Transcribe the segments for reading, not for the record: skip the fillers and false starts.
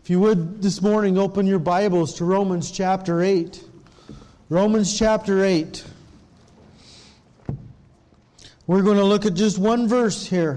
If you would this morning, open your Bibles to Romans chapter 8. Romans chapter 8. We're going to look at just one verse here.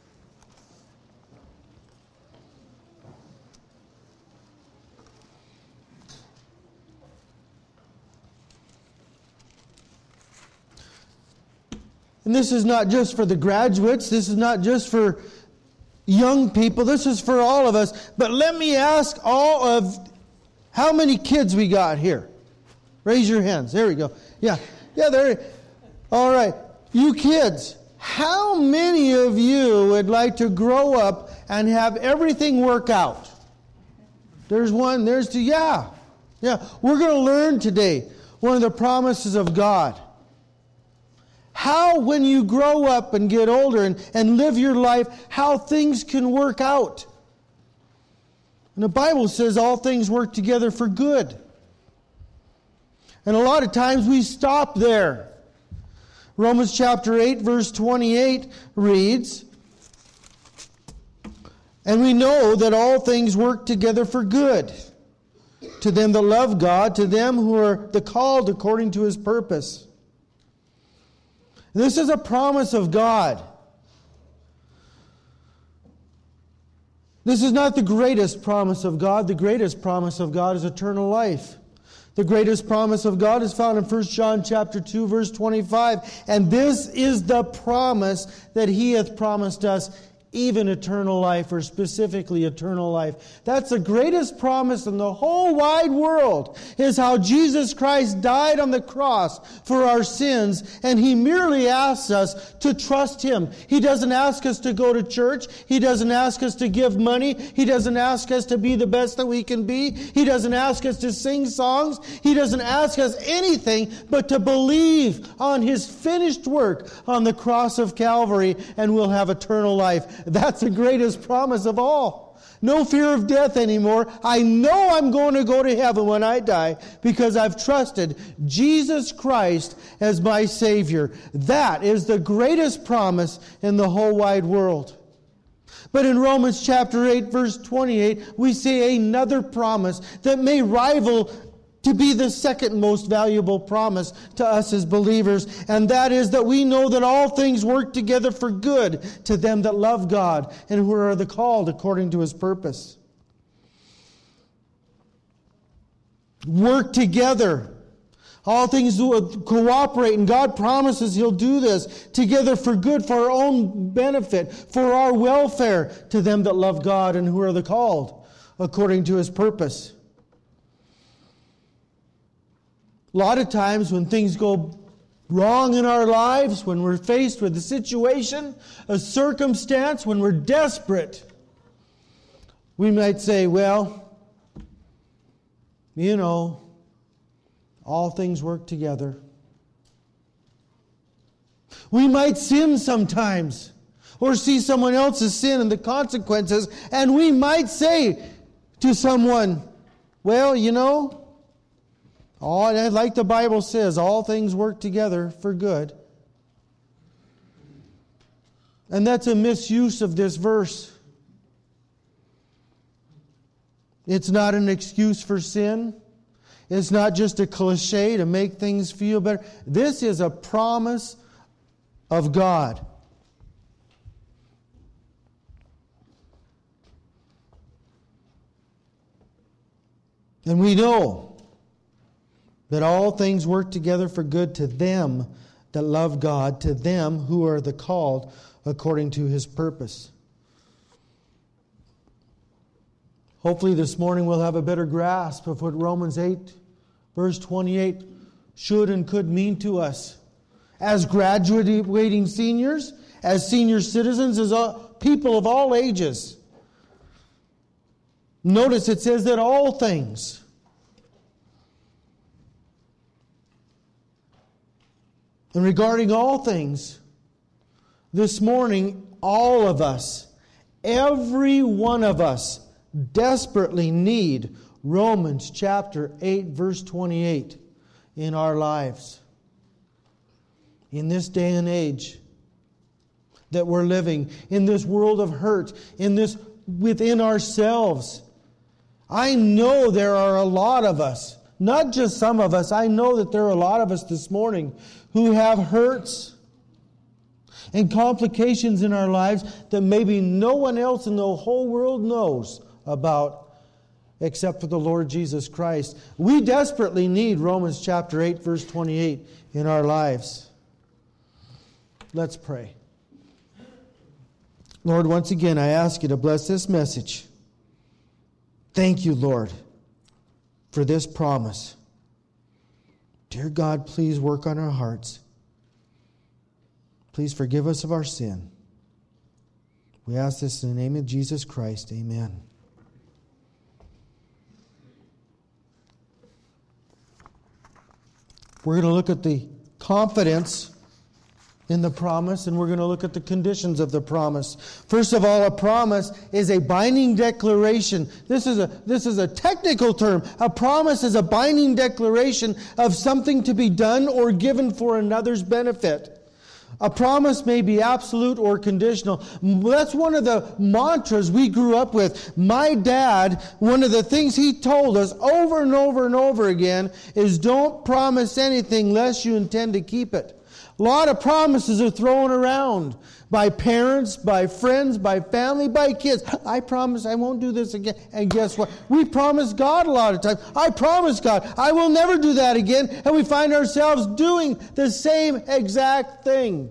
And this is not just for the graduates. This is not just for young people. This is for all of us. But let me ask how many kids we got here? Raise your hands. There we go. Yeah, there. All right. You kids, how many of you would like to grow up and have everything work out? There's one, there's two. Yeah. We're going to learn today one of the promises of God. How, when you grow up and get older and live your life, how things can work out. And the Bible says all things work together for good. And a lot of times we stop there. Romans chapter 8, verse 28 reads, "And we know that all things work together for good, to them that love God, to them who are the called according to His purpose." This is a promise of God. This is not the greatest promise of God. The greatest promise of God is eternal life. The greatest promise of God is found in 1 John chapter 2, verse 25. And this is the promise that He hath promised us, even eternal life, or specifically eternal life. That's the greatest promise in the whole wide world, is how Jesus Christ died on the cross for our sins, and He merely asks us to trust Him. He doesn't ask us to go to church. He doesn't ask us to give money. He doesn't ask us to be the best that we can be. He doesn't ask us to sing songs. He doesn't ask us anything but to believe on His finished work on the cross of Calvary, and we'll have eternal life. That's the greatest promise of all. No fear of death anymore. I know I'm going to go to heaven when I die because I've trusted Jesus Christ as my Savior. That is the greatest promise in the whole wide world. But in Romans chapter 8, verse 28, we see another promise that may rival to be the second most valuable promise to us as believers, and that is that we know that all things work together for good to them that love God and who are the called according to His purpose. Work together. All things cooperate, and God promises He'll do this together for good, for our own benefit, for our welfare, to them that love God and who are the called according to His purpose. A lot of times when things go wrong in our lives, when we're faced with a situation, a circumstance, when we're desperate, we might say, well, all things work together. We might sin sometimes, or see someone else's sin and the consequences, and we might say to someone, well, like the Bible says, all things work together for good. And that's a misuse of this verse. It's not an excuse for sin. It's not just a cliche to make things feel better. This is a promise of God. And we know that all things work together for good to them that love God, to them who are the called according to His purpose. Hopefully this morning we'll have a better grasp of what Romans 8, verse 28 should and could mean to us. As graduating seniors, as senior citizens, as people of all ages. Notice it says that all things. And regarding all things, this morning, all of us, every one of us, desperately need Romans chapter 8, verse 28 in our lives. In this day and age that we're living, in this world of hurt, in this within ourselves, I know there are a lot of us, not just some of us. I know that there are a lot of us this morning who have hurts and complications in our lives that maybe no one else in the whole world knows about except for the Lord Jesus Christ. We desperately need Romans chapter 8, verse 28 in our lives. Let's pray. Lord, once again, I ask you to bless this message. Thank you, Lord, for this promise. Dear God, please work on our hearts. Please forgive us of our sin. We ask this in the name of Jesus Christ. Amen. We're going to look at the confidence in the promise, and we're going to look at the conditions of the promise. First of all, a promise is a binding declaration. This is a technical term. A promise is a binding declaration of something to be done or given for another's benefit. A promise may be absolute or conditional. That's one of the mantras we grew up with. My dad, one of the things he told us over and over and over again is don't promise anything unless you intend to keep it. A lot of promises are thrown around by parents, by friends, by family, by kids. I promise I won't do this again. And guess what? We promise God a lot of times. I promise God I will never do that again. And we find ourselves doing the same exact thing.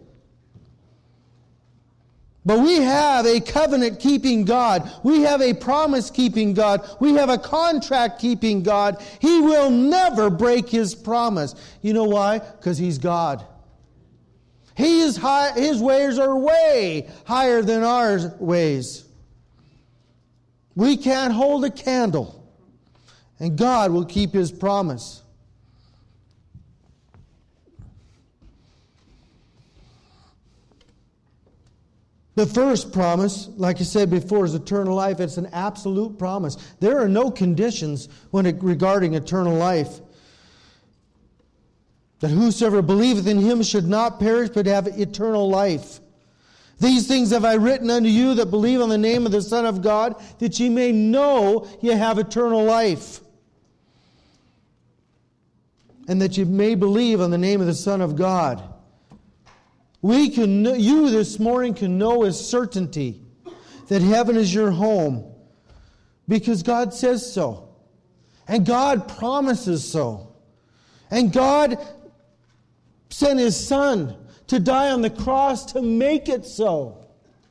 But we have a covenant-keeping God. We have a promise-keeping God. We have a contract-keeping God. He will never break His promise. You know why? Because He's God. He is high, His ways are way higher than our ways. We can't hold a candle, and God will keep His promise. The first promise, like I said before, is eternal life. It's an absolute promise. There are no conditions regarding eternal life. That whosoever believeth in Him should not perish, but have eternal life. These things have I written unto you that believe on the name of the Son of God, that ye may know ye have eternal life. And that ye may believe on the name of the Son of God. You this morning can know with certainty that heaven is your home, because God says so. And God promises so. And God sent His Son to die on the cross to make it so.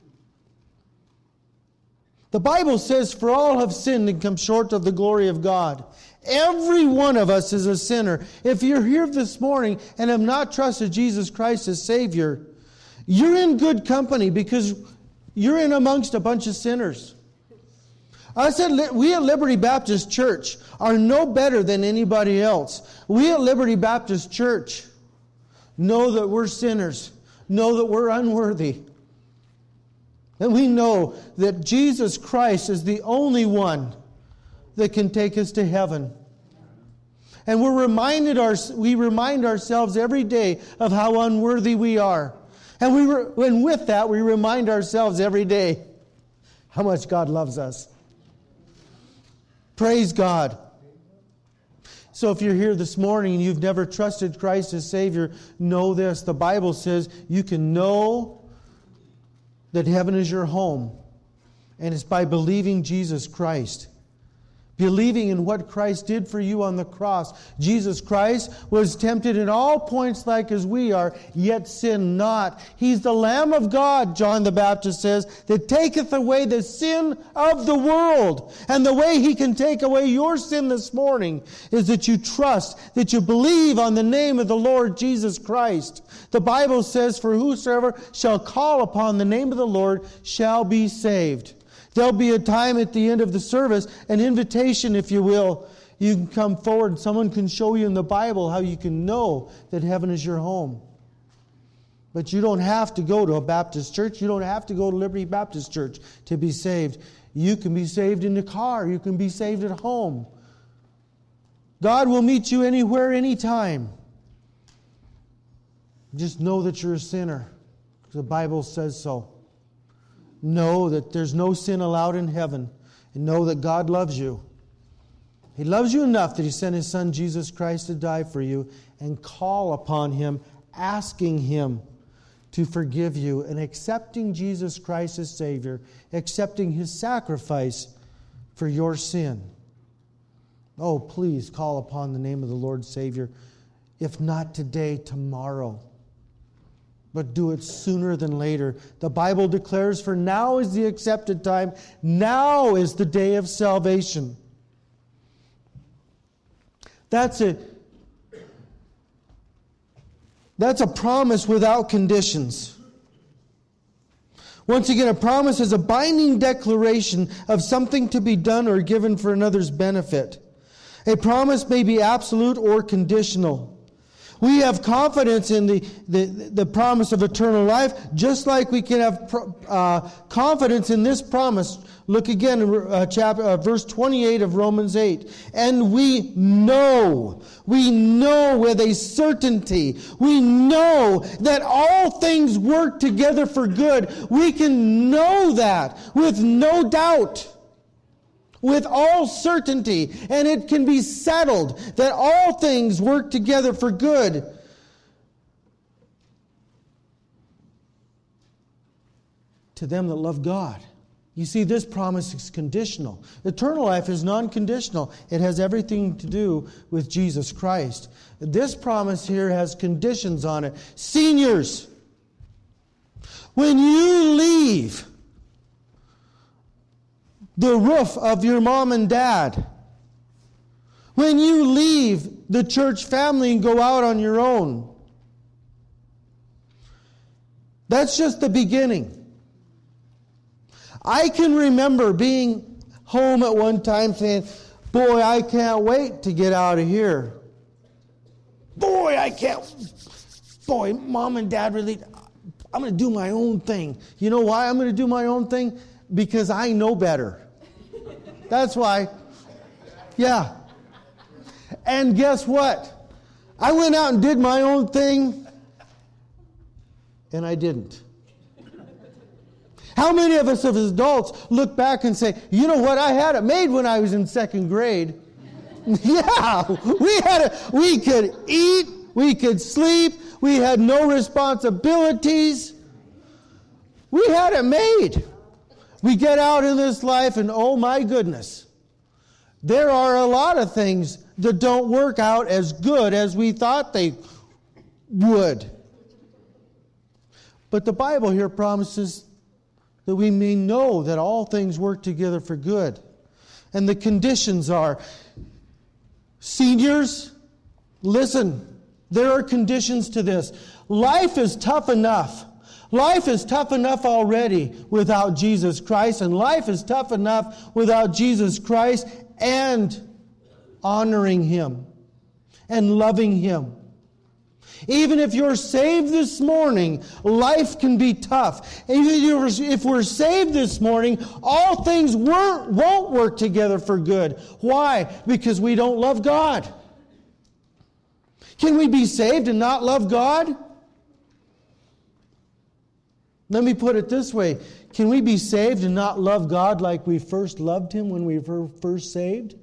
The Bible says, for all have sinned and come short of the glory of God. Every one of us is a sinner. If you're here this morning and have not trusted Jesus Christ as Savior, you're in good company, because you're in amongst a bunch of sinners. I said we at Liberty Baptist Church are no better than anybody else. We at Liberty Baptist Church know that we're sinners, know that we're unworthy. And we know that Jesus Christ is the only one that can take us to heaven. And we remind ourselves every day of how unworthy we are. And with that, we remind ourselves every day how much God loves us. Praise God. So if you're here this morning and you've never trusted Christ as Savior, know this. The Bible says you can know that heaven is your home. And it's by believing Jesus Christ. Believing in what Christ did for you on the cross. Jesus Christ was tempted in all points like as we are, yet sinned not. He's the Lamb of God, John the Baptist says, that taketh away the sin of the world. And the way He can take away your sin this morning is that you trust, that you believe on the name of the Lord Jesus Christ. The Bible says, for whosoever shall call upon the name of the Lord shall be saved. There'll be a time at the end of the service, an invitation, if you will. You can come forward and someone can show you in the Bible how you can know that heaven is your home. But you don't have to go to a Baptist church. You don't have to go to Liberty Baptist Church to be saved. You can be saved in the car. You can be saved at home. God will meet you anywhere, anytime. Just know that you're a sinner, because the Bible says so. Know that there's no sin allowed in heaven, and know that God loves you. He loves you enough that He sent His Son Jesus Christ to die for you, and call upon Him, asking Him to forgive you and accepting Jesus Christ as Savior, accepting His sacrifice for your sin. Oh, please call upon the name of the Lord Savior. If not today, tomorrow. But do it sooner than later. The Bible declares, for now is the accepted time. Now is the day of salvation. That's a promise without conditions. Once again, a promise is a binding declaration of something to be done or given for another's benefit. A promise may be absolute or conditional. We have confidence in the promise of eternal life, just like we can have confidence in this promise. Look again in verse 28 of Romans 8. And we know with a certainty, we know that all things work together for good. We can know that with no doubt, with all certainty, and it can be settled that all things work together for good. To them that love God. You see, this promise is conditional. Eternal life is non-conditional. It has everything to do with Jesus Christ. This promise here has conditions on it. Seniors, when you leave the roof of your mom and dad, when you leave the church family and go out on your own, that's just the beginning. I can remember being home at one time saying, boy, I can't wait to get out of here. Boy, Mom and Dad really, I'm going to do my own thing. You know why I'm going to do my own thing? Because I know better. That's why. Yeah. And guess what? I went out and did my own thing, and I didn't. How many of us as adults look back and say, you know what, I had it made when I was in second grade. Yeah, we could eat, we could sleep, we had no responsibilities. We had it made. We get out in this life and oh my goodness, there are a lot of things that don't work out as good as we thought they would. But the Bible here promises that we may know that all things work together for good. And the conditions are, seniors, listen, there are conditions to this. Life is tough enough. Life is tough enough already without Jesus Christ, and life is tough enough without Jesus Christ and honoring Him and loving Him. Even if you're saved this morning, life can be tough. Even if we're saved this morning, all things won't work together for good. Why? Because we don't love God. Can we be saved and not love God? Let me put it this way. Can we be saved and not love God like we first loved Him when we were first saved?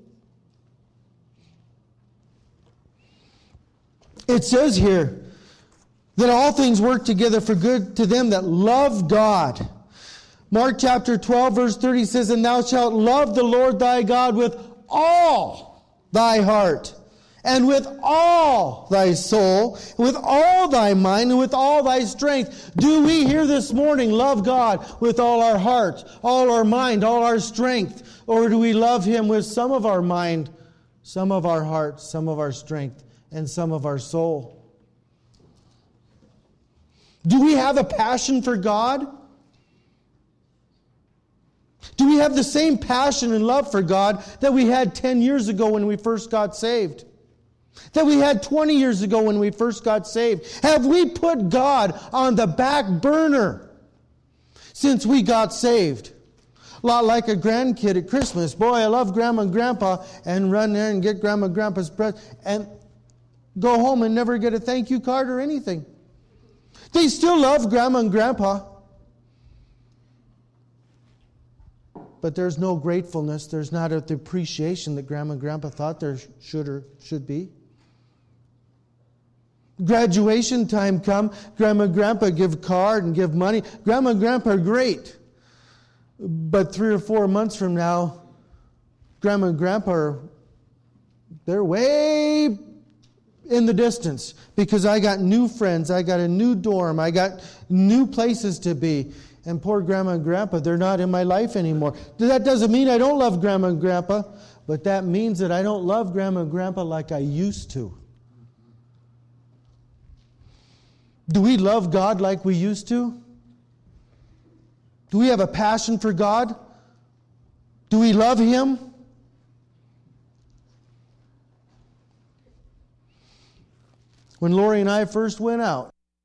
It says here that all things work together for good to them that love God. Mark chapter 12 verse 30 says, and thou shalt love the Lord thy God with all thy heart, and with all thy soul, with all thy mind, and with all thy strength. Do we here this morning love God with all our heart, all our mind, all our strength? Or do we love Him with some of our mind, some of our heart, some of our strength, and some of our soul? Do we have a passion for God? Do we have the same passion and love for God that we had 10 years ago when we first got saved? That we had 20 years ago when we first got saved? Have we put God on the back burner since we got saved? A lot like a grandkid at Christmas. Boy, I love Grandma and Grandpa, and run there and get Grandma and Grandpa's present and go home and never get a thank you card or anything. They still love Grandma and Grandpa. But there's no gratefulness. There's not the appreciation that Grandma and Grandpa thought there should be. Graduation time come. Grandma and Grandpa give a card and give money. Grandma and Grandpa are great. But 3 or 4 months from now, Grandma and Grandpa they're way in the distance because I got new friends. I got a new dorm. I got new places to be. And poor Grandma and Grandpa, they're not in my life anymore. That doesn't mean I don't love Grandma and Grandpa, but that means that I don't love Grandma and Grandpa like I used to. Do we love God like we used to? Do we have a passion for God? Do we love Him? When Lori and I first went out,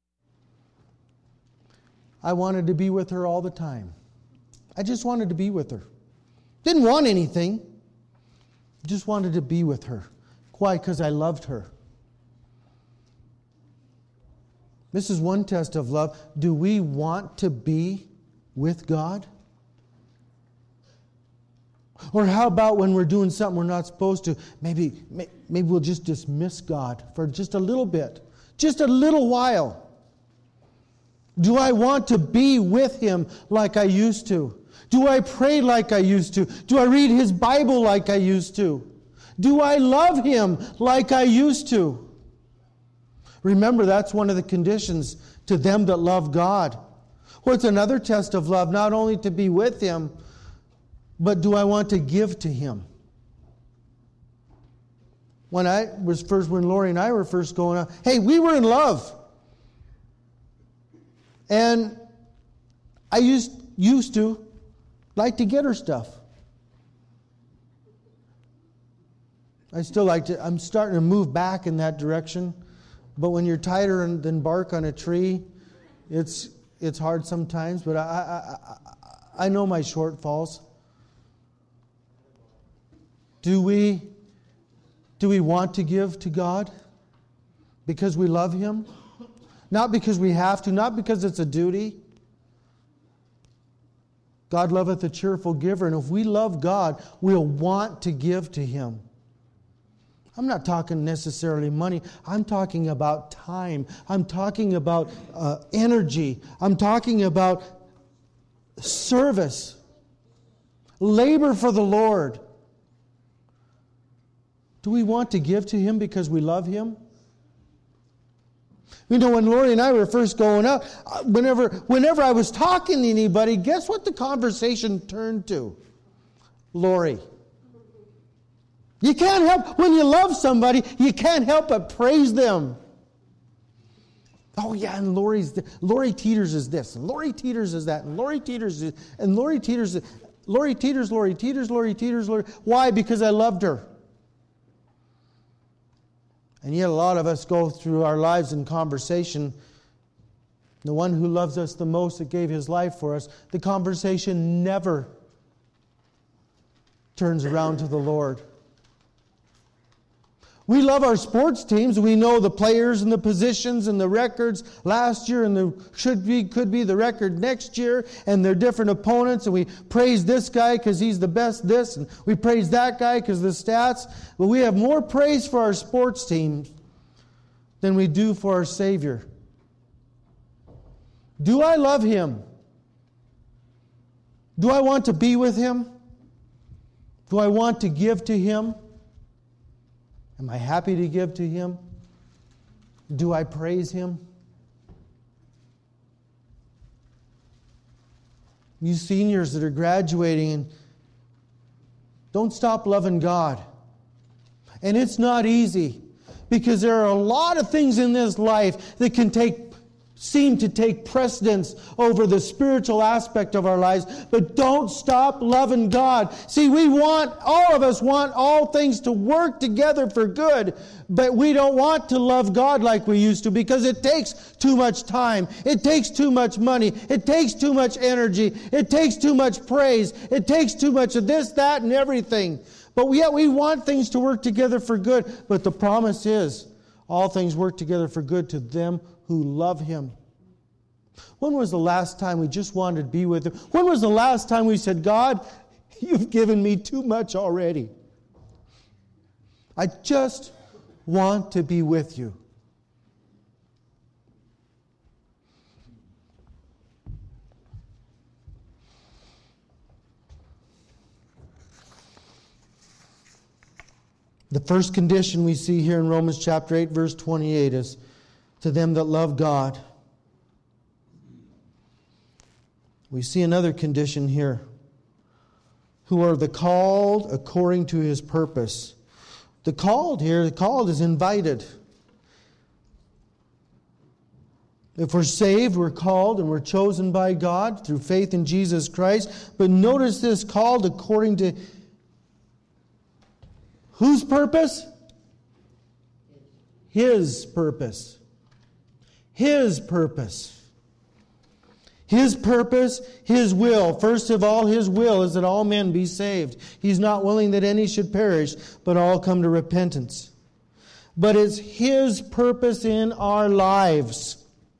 I wanted to be with her all the time. I just wanted to be with her. Didn't want anything. Just wanted to be with her. Why? Because I loved her. This is one test of love. Do we want to be with God? Or how about when we're doing something we're not supposed to, maybe we'll just dismiss God for just a little bit, just a little while. Do I want to be with Him like I used to? Do I pray like I used to? Do I read His Bible like I used to? Do I love Him like I used to? Remember, that's one of the conditions to them that love God. Well, it's another test of love, not only to be with Him, but do I want to give to Him? When Lori and I were first going out, hey, we were in love. And I used to like to get her stuff. I still like to. I'm starting to move back in that direction. But when you're tighter than bark on a tree, it's hard sometimes. But I know my shortfalls. Do we want to give to God because we love Him? Not because we have to, not because it's a duty. God loveth a cheerful giver, and if we love God, we'll want to give to Him. I'm not talking necessarily money. I'm talking about time. I'm talking about energy. I'm talking about service. Labor for the Lord. Do we want to give to Him because we love Him? You know, when Lori and I were first going out, whenever I was talking to anybody, guess what the conversation turned to? Lori. You can't help, when you love somebody, you can't help but praise them. Oh yeah, and Lori Teeters is this, and Lori Teeters is that, and Lori Teeters is, and Lori Teeters, Lori Teeters, Lori Teeters, Lori Teeters, Lori. Why? Because I loved her. And yet a lot of us go through our lives in conversation. The one who loves us the most, that gave His life for us, the conversation never turns around to the Lord. We love our sports teams. We know the players and the positions and the records last year and could be the record next year and their different opponents. And we praise this guy because he's the best this. And we praise that guy because the stats. But we have more praise for our sports team than we do for our Savior. Do I love Him? Do I want to be with Him? Do I want to give to Him? Am I happy to give to Him? Do I praise Him? You seniors that are graduating, don't stop loving God. And it's not easy, because there are a lot of things in this life that can seem to take precedence over the spiritual aspect of our lives, but don't stop loving God. See, all of us want all things to work together for good, but we don't want to love God like we used to, because it takes too much time. It takes too much money. It takes too much energy. It takes too much praise. It takes too much of this, that, and everything. But yet we want things to work together for good. But the promise is, all things work together for good to them who love Him. When was the last time we just wanted to be with Him? When was the last time we said, God, You've given me too much already. I just want to be with you. The first condition we see here in Romans chapter 8, verse 28 is, to them that love God. We see another condition here, who are the called according to His purpose. The called is invited. If we're saved, we're called and we're chosen by God through faith in Jesus Christ. But notice this, called according to whose purpose? His purpose. His purpose. His purpose, His will. First of all, His will is that all men be saved. He's not willing that any should perish, but all come to repentance. But it's His purpose in our lives.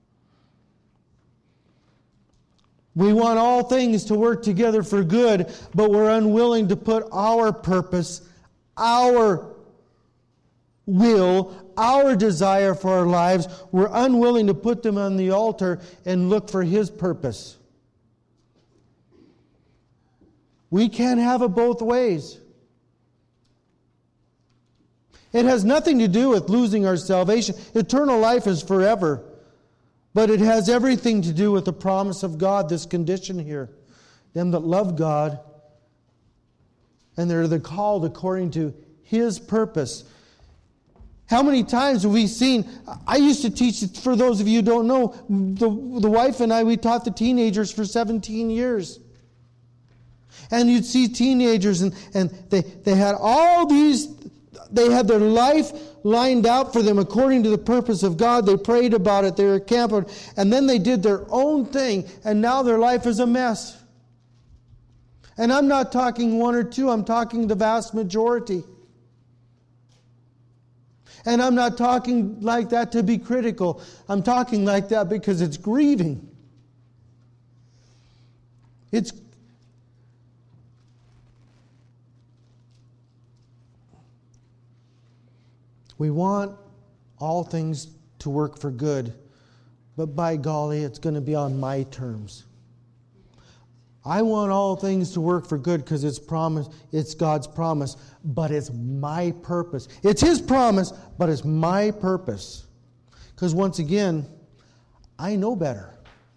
We want all things to work together for good, but we're unwilling to put our purpose, our will, our desire for our lives, we're unwilling to put them on the altar and look for His purpose. We can't have it both ways. It has nothing to do with losing our salvation. Eternal life is forever. But it has everything to do with the promise of God, this condition here. Them that love God, and they're called according to His purpose. How many times have we seen, I used to teach, for those of you who don't know, the wife and I, we taught the teenagers for 17 years. And you'd see teenagers and they had all these, they had their life lined out for them according to the purpose of God. They prayed about it, they were camping, and then they did their own thing, and now their life is a mess. And I'm not talking one or two, I'm talking the vast majority. And I'm not talking like that to be critical. I'm talking like that because it's grieving. We want all things to work for good, but by golly, it's going to be on my terms. I want all things to work for good because it's God's promise, but it's my purpose. It's His promise, but it's my purpose. Because once again, I know better.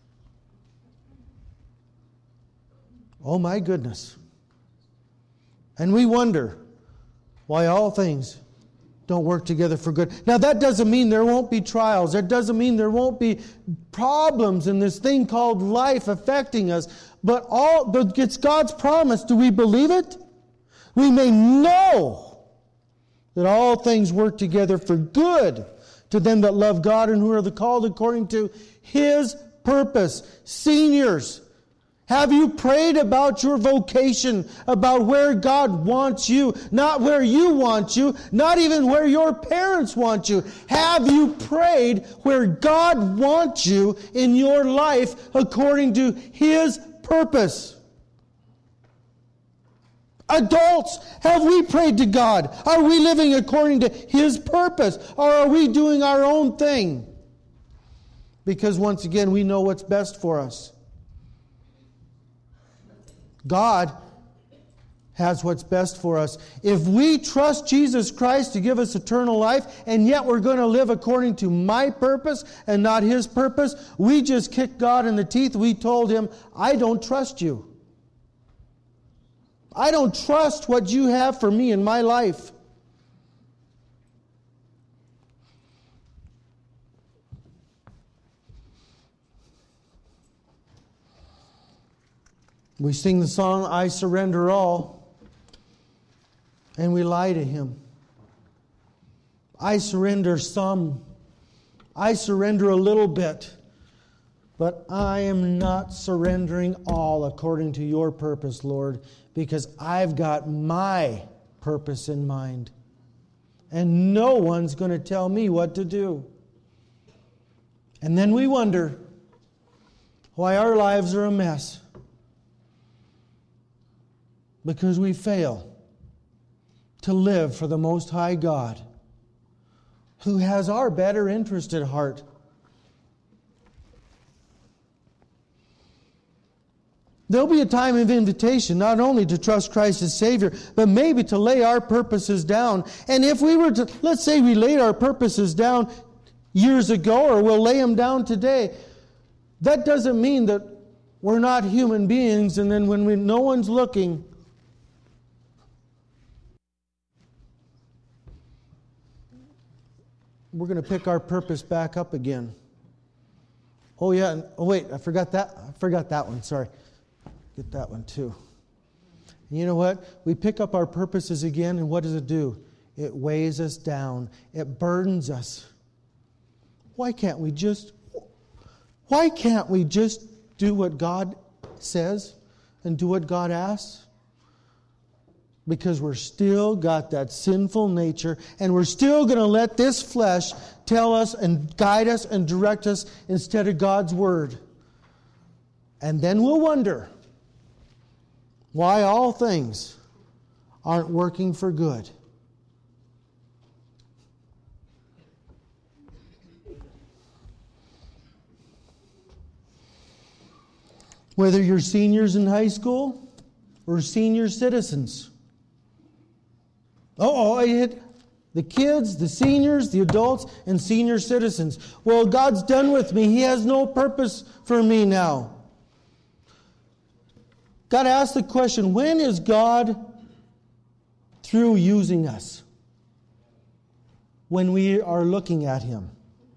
Oh my goodness. And we wonder why all things don't work together for good. Now that doesn't mean there won't be trials. That doesn't mean there won't be problems in this thing called life affecting us. But it's God's promise. Do we believe it? We may know that all things work together for good to them that love God and who are the called according to His purpose. Seniors, have you prayed about your vocation, about where God wants you, not where you want you, not even where your parents want you? Have you prayed where God wants you in your life according to His purpose? Adults, have we prayed to God? Are we living according to His purpose? Or are we doing our own thing? Because once again, we know what's best for us. God has what's best for us. If we trust Jesus Christ to give us eternal life, and yet we're going to live according to my purpose and not His purpose, we just kicked God in the teeth. We told Him, I don't trust you. I don't trust what you have for me in my life. We sing the song, I surrender all, and we lie to Him. I surrender some. I surrender a little bit. But I am not surrendering all according to your purpose, Lord, because I've got my purpose in mind. And no one's going to tell me what to do. And then we wonder why our lives are a mess. because we fail to live for the Most High God, who has our better interest at heart. There'll be a time of invitation, not only to trust Christ as Savior, but maybe to lay our purposes down. And if we were to, let's say we laid our purposes down years ago, or we'll lay them down today, that doesn't mean that we're not human beings, and then when no one's looking, we're going to pick our purpose back up again. Oh yeah, oh wait, I forgot that one, sorry. Get that one too. And you know what? We pick up our purposes again, and what does it do? It weighs us down. It burdens us. Why can't we just do what God says and do what God asks? Because we're still got that sinful nature, and we're still going to let this flesh tell us and guide us and direct us instead of God's Word. And then we'll wonder why all things aren't working for good. Whether you're seniors in high school or senior citizens. I hit the kids, the seniors, the adults, and senior citizens. Well, God's done with me. He has no purpose for me now. Got to ask the question, when is God through using us? When we are looking at Him.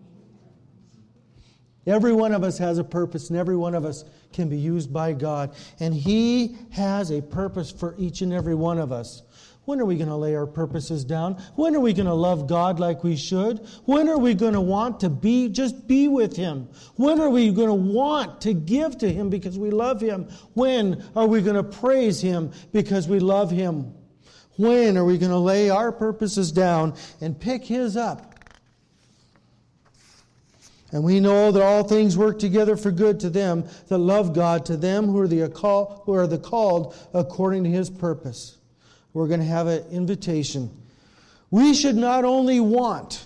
Every one of us has a purpose, and every one of us can be used by God. And He has a purpose for each and every one of us. When are we going to lay our purposes down? When are we going to love God like we should? When are we going to want to just be with Him? When are we going to want to give to Him because we love Him? When are we going to praise Him because we love Him? When are we going to lay our purposes down and pick His up? And we know that all things work together for good to them that love God, to them who are the called according to His purpose. We're going to have an invitation. We should not only want,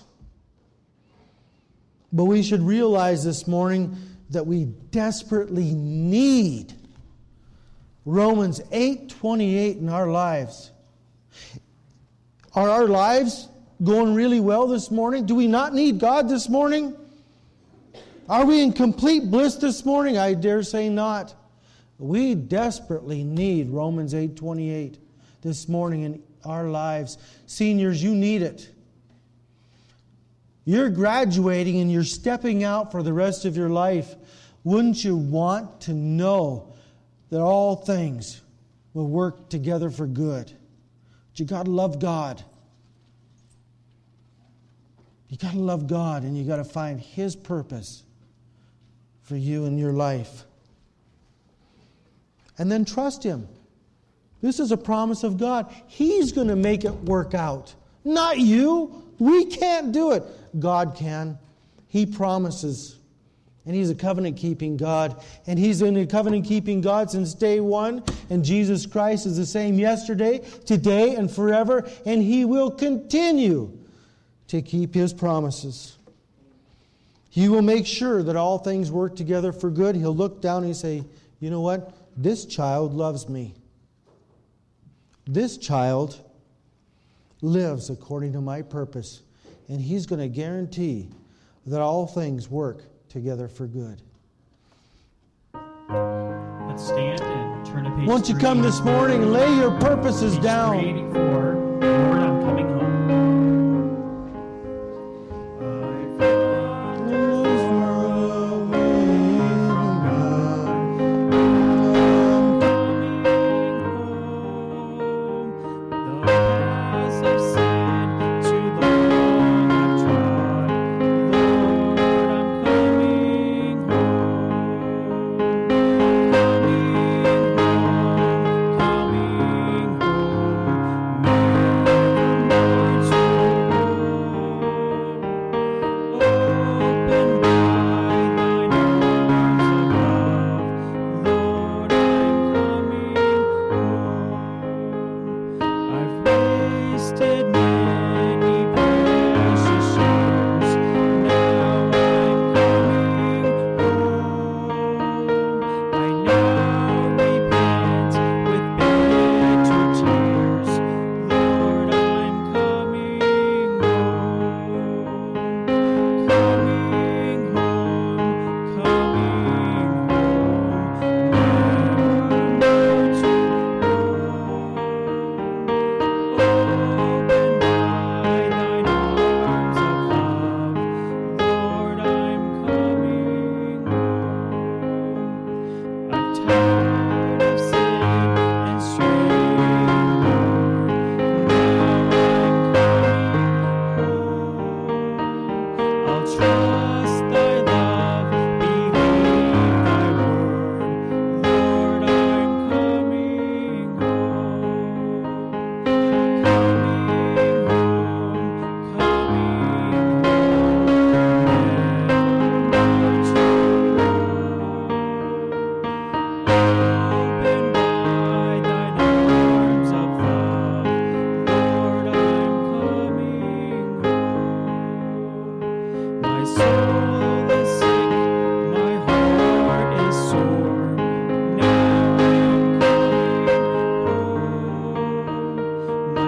but we should realize this morning that we desperately need Romans 8:28 in our lives. Are our lives going really well this morning? Do we not need God this morning? Are we in complete bliss this morning? I dare say not. We desperately need Romans 8:28 this morning in our lives. Seniors, you need it. You're graduating and you're stepping out for the rest of your life. Wouldn't you want to know that all things will work together for good? But you got to love God. You got to love God, and you got to find His purpose for you in your life. And then trust Him. This is a promise of God. He's going to make it work out. Not you. We can't do it. God can. He promises. And He's a covenant-keeping God. And He's been a covenant-keeping God since day one. And Jesus Christ is the same yesterday, today, and forever. And He will continue to keep His promises. He will make sure that all things work together for good. He'll look down and say, you know what? This child loves me. This child lives according to my purpose. And He's going to guarantee that all things work together for good. Let's stand and turn to page Won't you 3. come this morning and lay your purposes Page down? 384, Lord, I'm coming home. Coming home.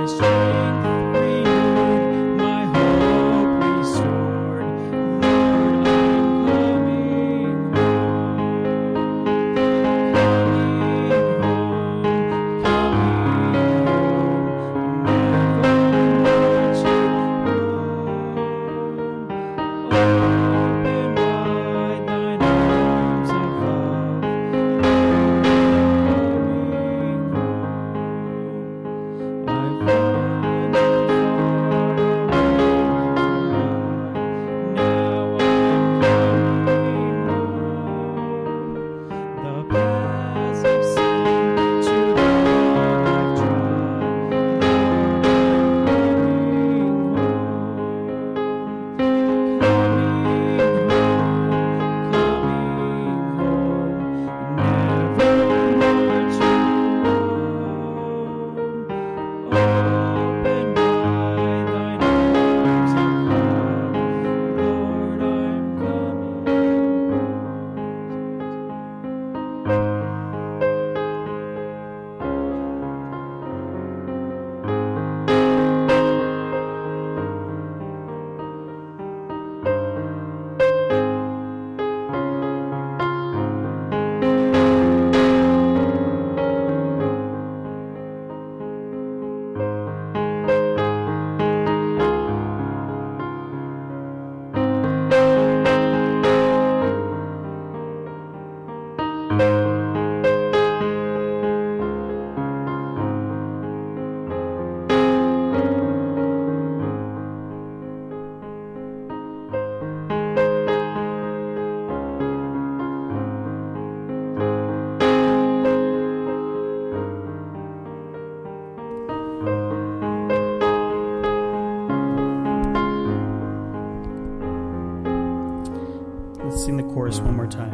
Let's sing the chorus one more time.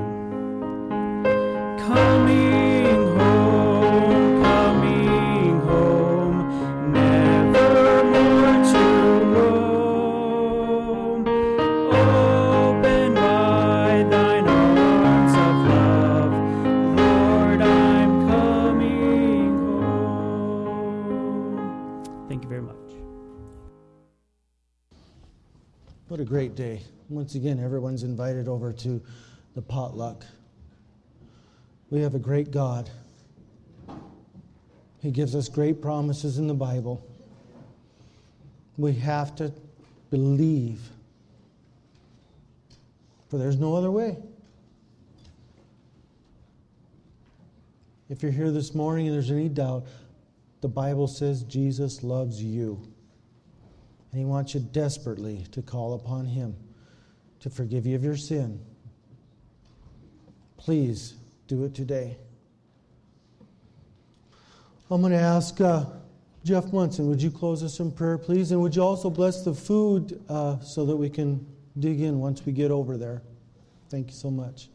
Coming home, never more to roam. Open wide thine arms of love, Lord, I'm coming home. Thank you very much. What a great day. Once again, everyone's invited over to the potluck. We have a great God. He gives us great promises in the Bible. We have to believe, for there's no other way. If you're here this morning and there's any doubt, the Bible says Jesus loves you. And He wants you desperately to call upon Him to forgive you of your sin. Please do it today. I'm going to ask Jeff Munson, would you close us in prayer, please? And would you also bless the food so that we can dig in once we get over there? Thank you so much.